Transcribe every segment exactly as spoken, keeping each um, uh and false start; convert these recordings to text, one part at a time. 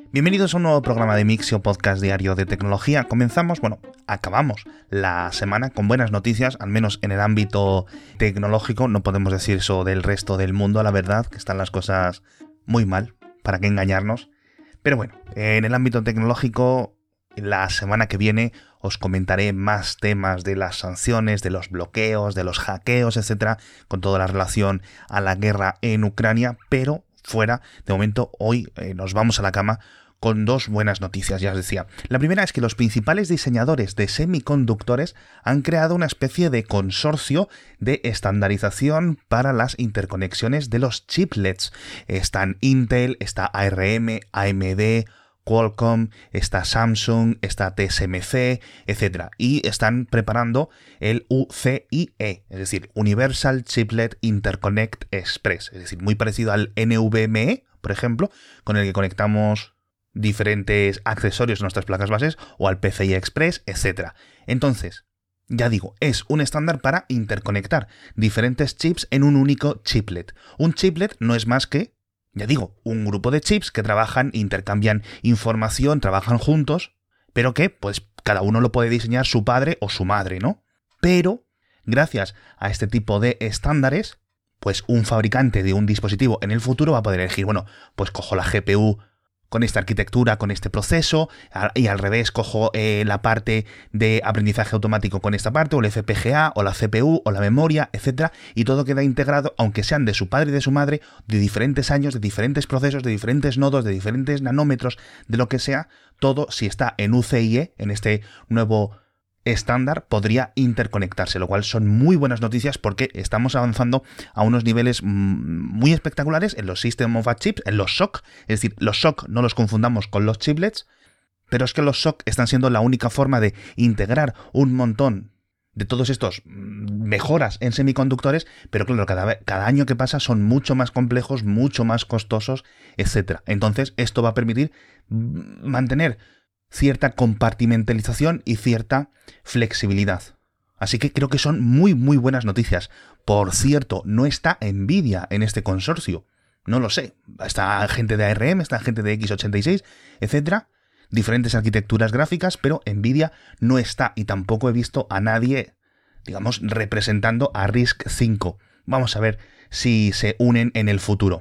Bienvenidos a un nuevo programa de Mixio, podcast diario de tecnología. Comenzamos, bueno, acabamos la semana con buenas noticias, al menos en el ámbito tecnológico. No podemos decir eso del resto del mundo, la verdad, que están las cosas muy mal, para qué engañarnos. Pero bueno, en el ámbito tecnológico, la semana que viene os comentaré más temas de las sanciones, de los bloqueos, de los hackeos, etcétera, con toda la relación a la guerra en Ucrania, pero fuera, de momento, hoy eh, nos vamos a la cama con dos buenas noticias, ya os decía. La primera es que los principales diseñadores de semiconductores han creado una especie de consorcio de estandarización para las interconexiones de los chiplets. Están Intel, está A R M, A M D, Qualcomm, está Samsung, está T S M C, etcétera. Y están preparando el U C I E, es decir, Universal Chiplet Interconnect Express, es decir, muy parecido al N V M e, por ejemplo, con el que conectamos diferentes accesorios a nuestras placas bases, o al P C I Express, etcétera. Entonces, ya digo, es un estándar para interconectar diferentes chips en un único chiplet. Un chiplet no es más que, ya digo, un grupo de chips que trabajan, intercambian información, trabajan juntos, pero que, pues, cada uno lo puede diseñar su padre o su madre, ¿no? Pero, gracias a este tipo de estándares, pues un fabricante de un dispositivo en el futuro va a poder elegir, bueno, pues cojo la G P U con esta arquitectura, con este proceso, y al revés cojo eh, la parte de aprendizaje automático con esta parte, o el F P G A, o la C P U, o la memoria, etcétera, y todo queda integrado, aunque sean de su padre y de su madre, de diferentes años, de diferentes procesos, de diferentes nodos, de diferentes nanómetros, de lo que sea, todo, si está en U C I E, en este nuevo estándar, podría interconectarse, lo cual son muy buenas noticias porque estamos avanzando a unos niveles muy espectaculares en los System of a Chip, en los S O C, es decir, los S O C no los confundamos con los chiplets, pero es que los S O C están siendo la única forma de integrar un montón de todos estos mejoras en semiconductores, pero claro, cada, cada año que pasa son mucho más complejos, mucho más costosos, etcétera. Entonces, esto va a permitir mantener cierta compartimentalización y cierta flexibilidad. Así que creo que son muy muy buenas noticias. Por cierto, no está Nvidia en este consorcio. No lo sé. Está gente de A R M, está gente de X ochenta y seis, etcétera. Diferentes arquitecturas gráficas, pero Nvidia no está y tampoco he visto a nadie, digamos, representando a RISC cinco. Vamos a ver si se unen en el futuro.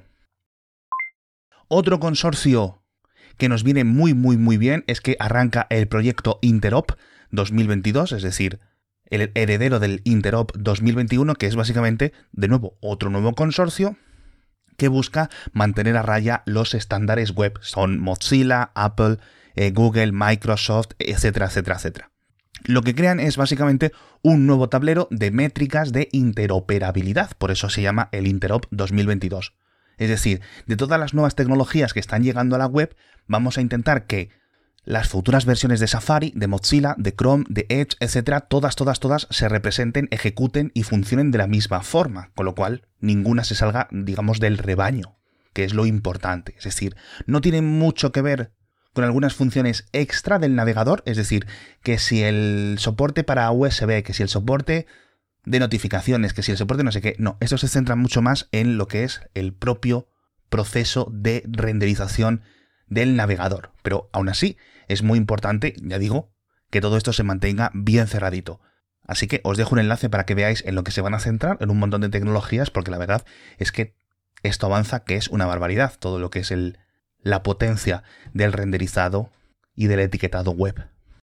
Otro consorcio que nos viene muy muy muy bien es que arranca el proyecto Interop dos mil veintidós, es decir, el heredero del Interop dos mil veintiuno, que es básicamente, de nuevo, otro nuevo consorcio que busca mantener a raya los estándares web. Son Mozilla, Apple, eh, Google, Microsoft, etcétera, etcétera, etcétera. Lo que crean es básicamente un nuevo tablero de métricas de interoperabilidad, por eso se llama el Interop dos mil veintidós. Es decir, de todas las nuevas tecnologías que están llegando a la web, vamos a intentar que las futuras versiones de Safari, de Mozilla, de Chrome, de Edge, etcétera, todas, todas, todas se representen, ejecuten y funcionen de la misma forma, con lo cual ninguna se salga, digamos, del rebaño, que es lo importante. Es decir, no tiene mucho que ver con algunas funciones extra del navegador, es decir, que si el soporte para U S B, que si el soporte de notificaciones, que si el soporte no sé qué, no, esto se centra mucho más en lo que es el propio proceso de renderización del navegador, pero aún así es muy importante, ya digo, que todo esto se mantenga bien cerradito. Así que os dejo un enlace para que veáis en lo que se van a centrar, en un montón de tecnologías, porque la verdad es que esto avanza, que es una barbaridad, todo lo que es el, la potencia del renderizado y del etiquetado web.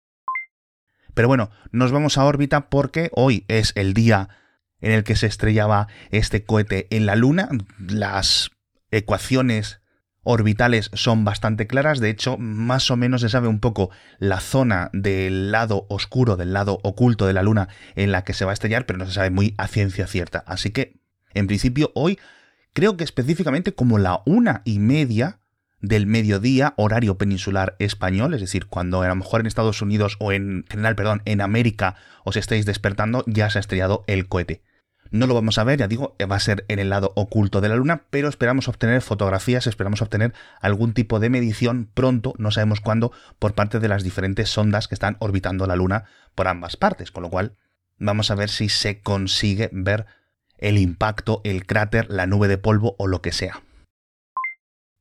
Pero bueno, nos vamos a órbita porque hoy es el día en el que se estrellaba este cohete en la Luna. Las ecuaciones orbitales son bastante claras, de hecho, más o menos se sabe un poco la zona del lado oscuro, del lado oculto de la Luna en la que se va a estrellar, pero no se sabe muy a ciencia cierta. Así que, en principio, hoy creo que específicamente como la una y media del mediodía, horario peninsular español, es decir, cuando a lo mejor en Estados Unidos o en general, perdón, en América os estéis despertando, ya se ha estrellado el cohete. No lo vamos a ver, ya digo, va a ser en el lado oculto de la Luna, pero esperamos obtener fotografías, esperamos obtener algún tipo de medición pronto, no sabemos cuándo, por parte de las diferentes sondas que están orbitando la Luna por ambas partes, con lo cual vamos a ver si se consigue ver el impacto, el cráter, la nube de polvo o lo que sea.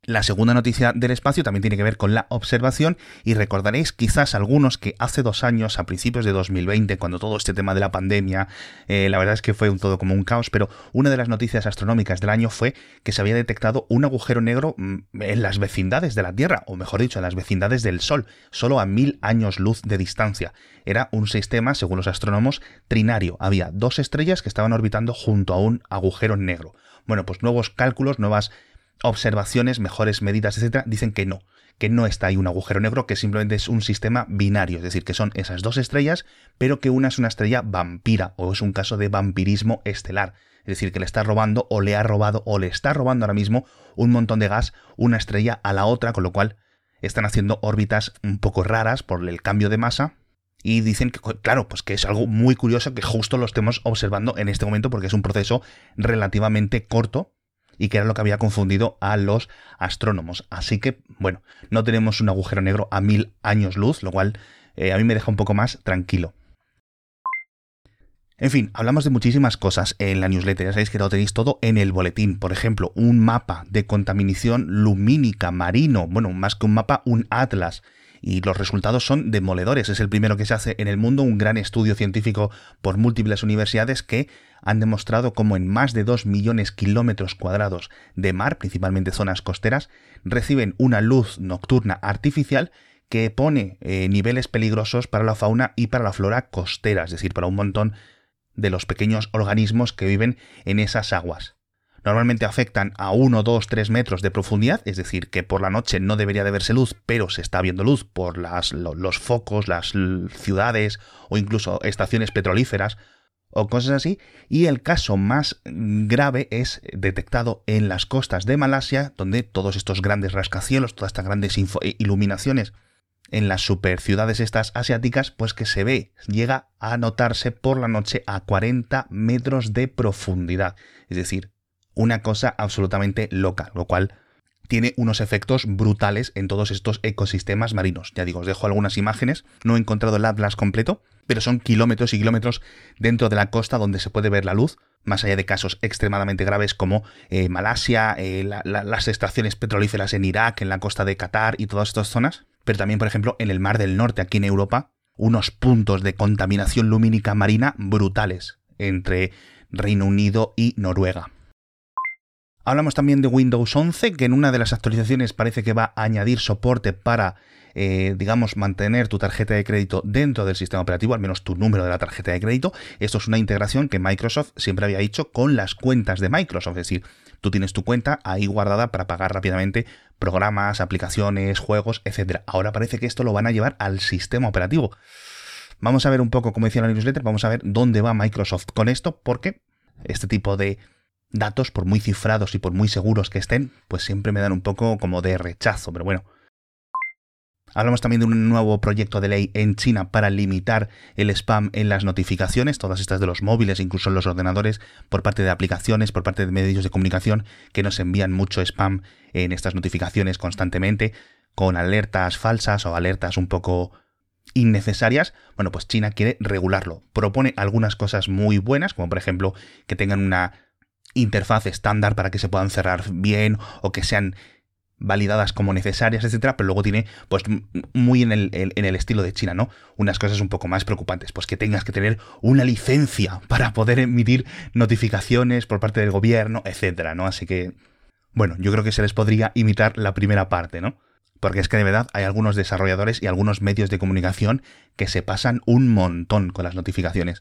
La segunda noticia del espacio también tiene que ver con la observación y recordaréis quizás algunos que hace dos años, a principios de dos mil veinte, cuando todo este tema de la pandemia, eh, la verdad es que fue un todo como un caos, pero una de las noticias astronómicas del año fue que se había detectado un agujero negro en las vecindades de la Tierra, o mejor dicho, en las vecindades del Sol, solo a mil años luz de distancia. Era un sistema, según los astrónomos, trinario. Había dos estrellas que estaban orbitando junto a un agujero negro. Bueno, pues nuevos cálculos, nuevas observaciones, mejores medidas, etcétera, dicen que no, que no está ahí un agujero negro, que simplemente es un sistema binario, es decir, que son esas dos estrellas, pero que una es una estrella vampira, o es un caso de vampirismo estelar, es decir, que le está robando, o le ha robado, o le está robando ahora mismo un montón de gas una estrella a la otra, con lo cual están haciendo órbitas un poco raras por el cambio de masa, y dicen que, claro, pues que es algo muy curioso que justo lo estemos observando en este momento, porque es un proceso relativamente corto, y que era lo que había confundido a los astrónomos. Así que, bueno, no tenemos un agujero negro a mil años luz, lo cual eh, a mí me deja un poco más tranquilo. En fin, hablamos de muchísimas cosas en la newsletter, ya sabéis que lo tenéis todo en el boletín. Por ejemplo, un mapa de contaminación lumínica marino, bueno, más que un mapa, un atlas. Y los resultados son demoledores. Es el primero que se hace en el mundo, un gran estudio científico por múltiples universidades que han demostrado cómo en más de dos millones de kilómetros cuadrados de mar, principalmente zonas costeras, reciben una luz nocturna artificial que pone eh, niveles peligrosos para la fauna y para la flora costera, es decir, para un montón de los pequeños organismos que viven en esas aguas. Normalmente afectan a uno, dos, tres metros de profundidad, es decir, que por la noche no debería de verse luz, pero se está viendo luz por las, lo, los focos, las ciudades o incluso estaciones petrolíferas o cosas así. Y el caso más grave es detectado en las costas de Malasia, donde todos estos grandes rascacielos, todas estas grandes iluminaciones en las superciudades estas asiáticas, pues que se ve, llega a notarse por la noche a cuarenta metros de profundidad. Es decir, una cosa absolutamente loca, lo cual tiene unos efectos brutales en todos estos ecosistemas marinos. Ya digo, os dejo algunas imágenes, no he encontrado el atlas completo, pero son kilómetros y kilómetros dentro de la costa donde se puede ver la luz, más allá de casos extremadamente graves como eh, Malasia, eh, la, la, las estaciones petrolíferas en Irak, en la costa de Qatar y todas estas zonas, pero también, por ejemplo, en el Mar del Norte, aquí en Europa, unos puntos de contaminación lumínica marina brutales entre Reino Unido y Noruega. Hablamos también de Windows once, que en una de las actualizaciones parece que va a añadir soporte para, eh, digamos, mantener tu tarjeta de crédito dentro del sistema operativo, al menos tu número de la tarjeta de crédito. Esto es una integración que Microsoft siempre había hecho con las cuentas de Microsoft, es decir, tú tienes tu cuenta ahí guardada para pagar rápidamente programas, aplicaciones, juegos, etcétera. Ahora parece que esto lo van a llevar al sistema operativo. Vamos a ver un poco, como decía la newsletter, vamos a ver dónde va Microsoft con esto, porque este tipo de datos, por muy cifrados y por muy seguros que estén, pues siempre me dan un poco como de rechazo, pero bueno. Hablamos también de un nuevo proyecto de ley en China para limitar el spam en las notificaciones, todas estas de los móviles, incluso en los ordenadores, por parte de aplicaciones, por parte de medios de comunicación que nos envían mucho spam en estas notificaciones constantemente, con alertas falsas o alertas un poco innecesarias. Bueno, pues China quiere regularlo. Propone algunas cosas muy buenas, como por ejemplo que tengan una interfaz estándar para que se puedan cerrar bien o que sean validadas como necesarias, etcétera, pero luego tiene, pues, muy en el, en el estilo de China, ¿no? Unas cosas un poco más preocupantes, pues que tengas que tener una licencia para poder emitir notificaciones por parte del gobierno, etcétera, ¿no? Así que, bueno, yo creo que se les podría imitar la primera parte, ¿no? Porque es que de verdad hay algunos desarrolladores y algunos medios de comunicación que se pasan un montón con las notificaciones.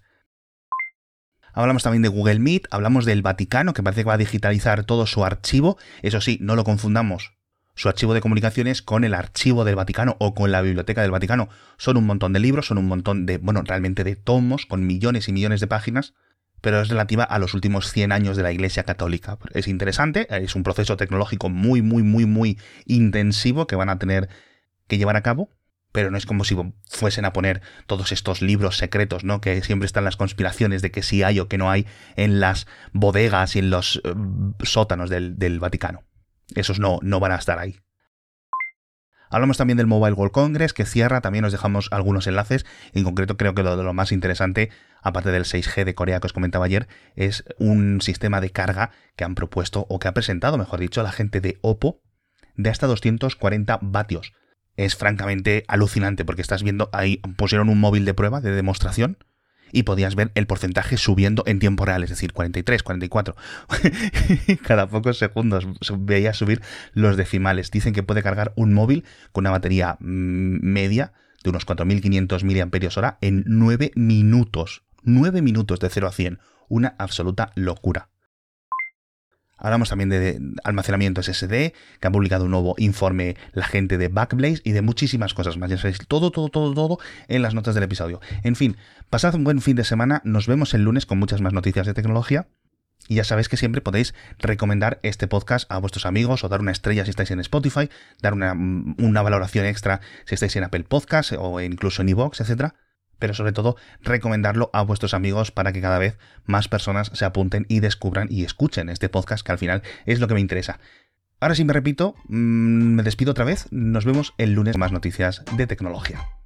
Hablamos también de Google Meet, hablamos del Vaticano, que parece que va a digitalizar todo su archivo. Eso sí, no lo confundamos, su archivo de comunicaciones con el archivo del Vaticano o con la biblioteca del Vaticano. Son un montón de libros, son un montón de, bueno, realmente de tomos con millones y millones de páginas, pero es relativa a los últimos cien años de la Iglesia Católica. Es interesante, es un proceso tecnológico muy, muy, muy, muy intensivo que van a tener que llevar a cabo. Pero no es como si fuesen a poner todos estos libros secretos, ¿no? Que siempre están las conspiraciones de que sí hay o que no hay en las bodegas y en los eh, sótanos del, del Vaticano. Esos no, no van a estar ahí. Hablamos también del Mobile World Congress, que cierra, también os dejamos algunos enlaces. En concreto creo que lo de lo más interesante, aparte del seis G de Corea que os comentaba ayer, es un sistema de carga que han propuesto, o que ha presentado, mejor dicho, la gente de Oppo, de hasta doscientos cuarenta vatios. Es francamente alucinante porque estás viendo, ahí pusieron un móvil de prueba, de demostración, y podías ver el porcentaje subiendo en tiempo real, es decir, cuarenta y tres, cuarenta y cuatro. Cada pocos segundos veía subir los decimales. Dicen que puede cargar un móvil con una batería mmm, media de unos cuatro mil quinientos miliamperios hora en nueve minutos. nueve minutos de cero a cien. Una absoluta locura. Hablamos también de almacenamiento S S D, que han publicado un nuevo informe la gente de Backblaze y de muchísimas cosas más. Ya sabéis, todo, todo, todo, todo en las notas del episodio. En fin, pasad un buen fin de semana. Nos vemos el lunes con muchas más noticias de tecnología. Y ya sabéis que siempre podéis recomendar este podcast a vuestros amigos o dar una estrella si estáis en Spotify, dar una, una valoración extra si estáis en Apple Podcast o incluso en iVoox, etcétera. Pero sobre todo recomendarlo a vuestros amigos para que cada vez más personas se apunten y descubran y escuchen este podcast, que al final es lo que me interesa. Ahora sí me repito, mmm, me despido otra vez, nos vemos el lunes con más noticias de tecnología.